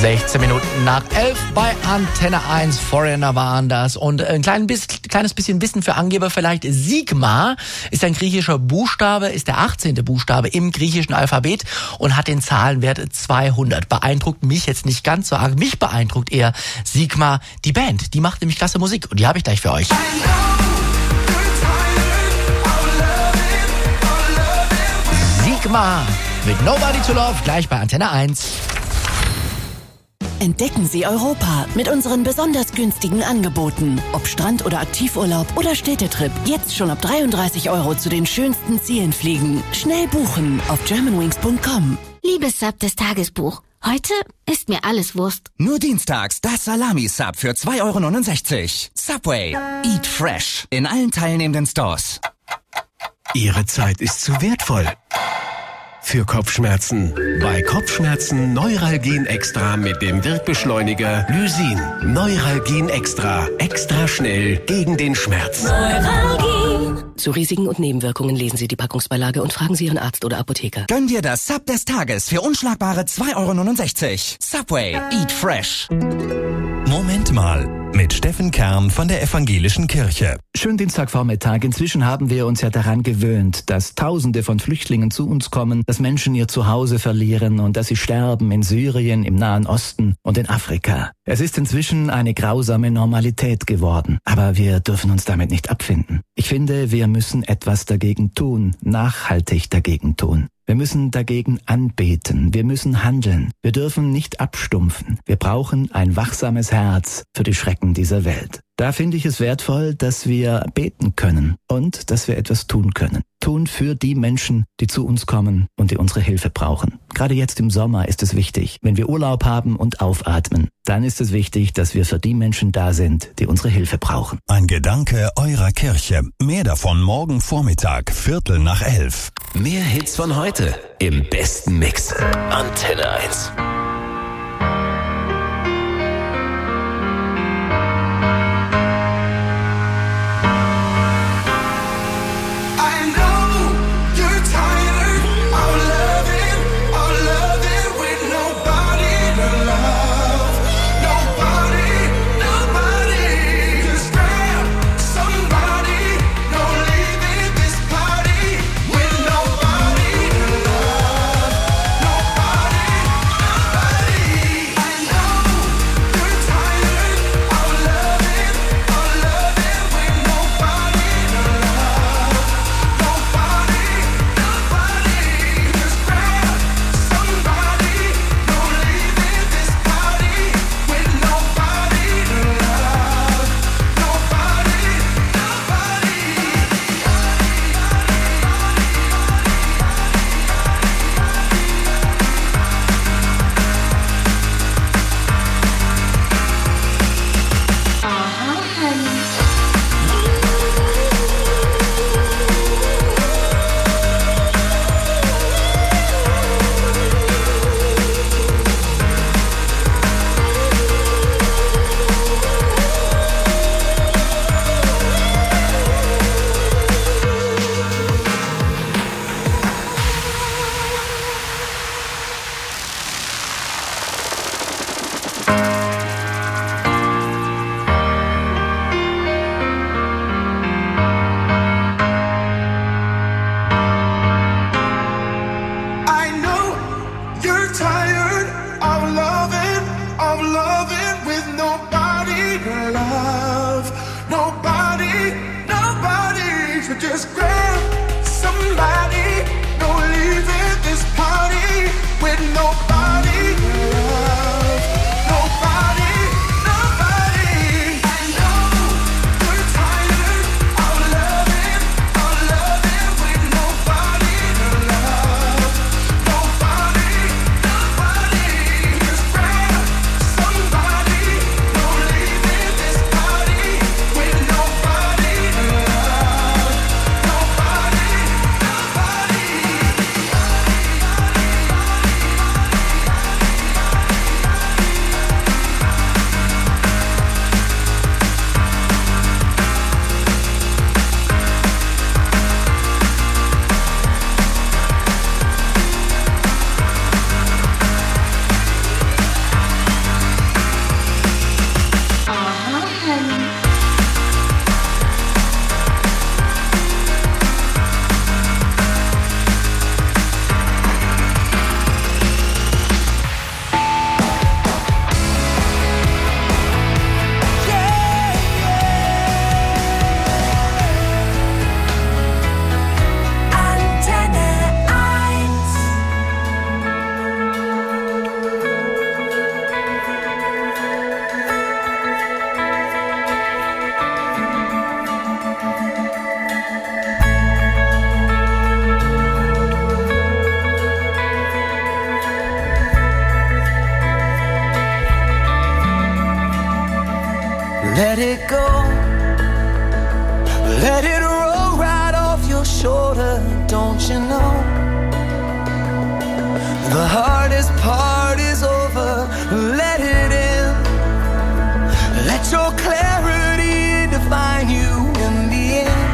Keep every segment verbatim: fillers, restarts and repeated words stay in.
sechzehn Minuten nach elf bei Antenne eins. Foreigner waren das. Und ein klein bis, kleines bisschen Wissen für Angeber vielleicht. Sigma ist ein griechischer Buchstabe, ist der achtzehnte Buchstabe im griechischen Alphabet und hat den Zahlenwert zweihundert. Beeindruckt mich jetzt nicht ganz so arg. Mich beeindruckt eher Sigma, die Band. Die macht nämlich klasse Musik und die habe ich gleich für euch. Sigma mit Nobody to Love gleich bei Antenne eins. Entdecken Sie Europa mit unseren besonders günstigen Angeboten. Ob Strand- oder Aktivurlaub oder Städtetrip. Jetzt schon ab dreiunddreißig Euro zu den schönsten Zielen fliegen. Schnell buchen auf germanwings punkt com. Liebes Sub des Tagesbuch. Heute ist mir alles Wurst. Nur dienstags das Salami-Sub für zwei Euro neunundsechzig. Subway. Eat fresh. In allen teilnehmenden Stores. Ihre Zeit ist zu wertvoll für Kopfschmerzen. Bei Kopfschmerzen Neuralgin Extra mit dem Wirkbeschleuniger Lysin. Neuralgin Extra. Extra schnell gegen den Schmerz. Neuralgin. Zu Risiken und Nebenwirkungen lesen Sie die Packungsbeilage und fragen Sie Ihren Arzt oder Apotheker. Gönn dir das Sub des Tages für unschlagbare zwei Euro neunundsechzig. Subway. Eat fresh. Moment mal. Mit Steffen Kern von der Evangelischen Kirche. Schönen Dienstagvormittag. Inzwischen haben wir uns ja daran gewöhnt, dass Tausende von Flüchtlingen zu uns kommen, dass Menschen ihr Zuhause verlieren und dass sie sterben in Syrien, im Nahen Osten und in Afrika. Es ist inzwischen eine grausame Normalität geworden, aber wir dürfen uns damit nicht abfinden. Ich finde, wir müssen etwas dagegen tun, nachhaltig dagegen tun. Wir müssen dagegen anbeten, wir müssen handeln, wir dürfen nicht abstumpfen. Wir brauchen ein wachsames Herz für die Schrecken dieser Welt. Da finde ich es wertvoll, dass wir beten können und dass wir etwas tun können. Tun für die Menschen, die zu uns kommen und die unsere Hilfe brauchen. Gerade jetzt im Sommer ist es wichtig, wenn wir Urlaub haben und aufatmen, dann ist es wichtig, dass wir für die Menschen da sind, die unsere Hilfe brauchen. Ein Gedanke eurer Kirche. Mehr davon morgen Vormittag, Viertel nach elf. Mehr Hits von heute im besten Mix. Antenne eins. hardest part is over. Let it in. Let your clarity define you in the end.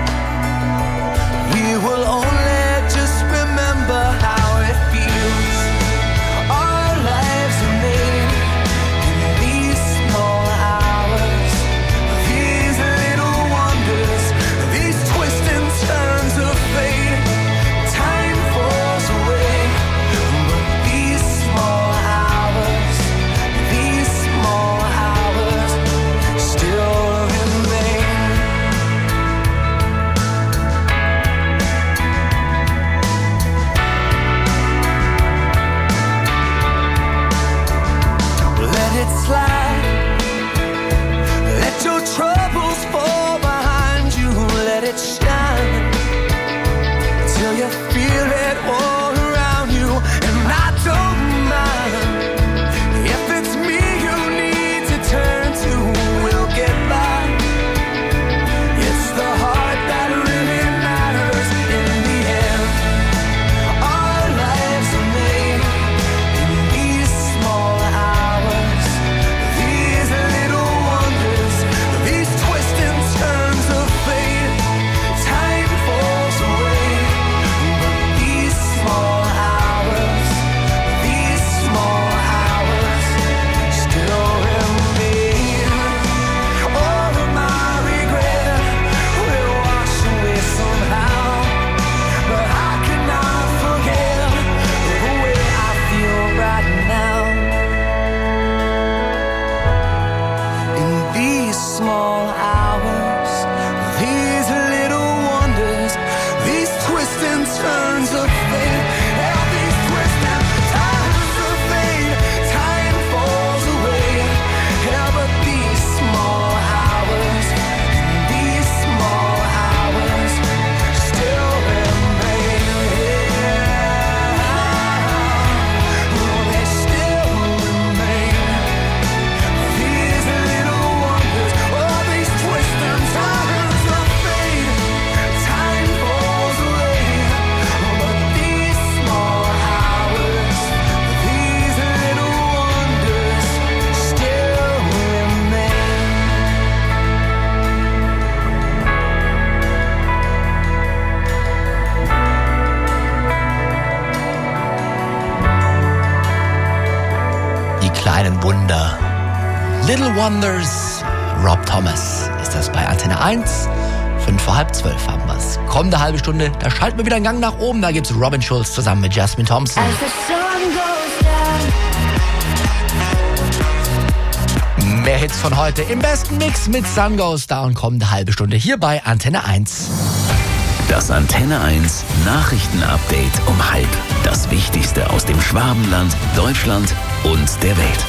We will only just remember how it feels. Our lives are made in these small hours, these little wonders, these twists and turns of fate. Time falls away, but these small hours, these small hours still remain. Let it slide. Let your troubles fall behind you. Let it shine till you feel it all around you. And I don't mind if it's me you need to turn to. We'll get by. It's the heart that really matters in the end. Our lives are made in these small hours, these little wonders, these twists and turns of fate. Time falls away, but these small hours, these small hours still remain. All of my regret will wash away somehow, but I cannot forget the way I feel right now. In these small hours, these little wonders, these twists and turns of fate, yeah, these twists and turns of fate. Time falls away, yeah, but these small hours, these small hours still remain. Oh, they still remain. These little wonders, oh, these twists and turns of fate. Time falls away, but these small hours, these little wonders still remain. Die kleinen Wunder. Little Wonders, Rob Thomas. Ist das bei Antenne eins? Fünf vor halb zwölf haben wir's. Kommende halbe Stunde, da schalten wir wieder einen Gang nach oben. Da gibt's Robin Schulz zusammen mit Jasmine Thompson. Mehr Hits von heute im besten Mix mit Sun Goes Down. Kommende halbe Stunde hier bei Antenne eins. Das Antenne eins Nachrichtenupdate um halb. Das Wichtigste aus dem Schwabenland, Deutschland und der Welt.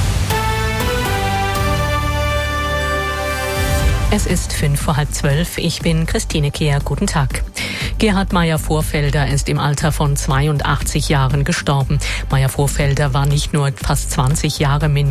Es ist fünf vor halb zwölf. Ich bin Christine Kehr. Guten Tag. Gerhard Meyer-Vorfelder ist im Alter von zweiundachtzig Jahren gestorben. Meyer-Vorfelder war nicht nur fast zwanzig Jahre Minister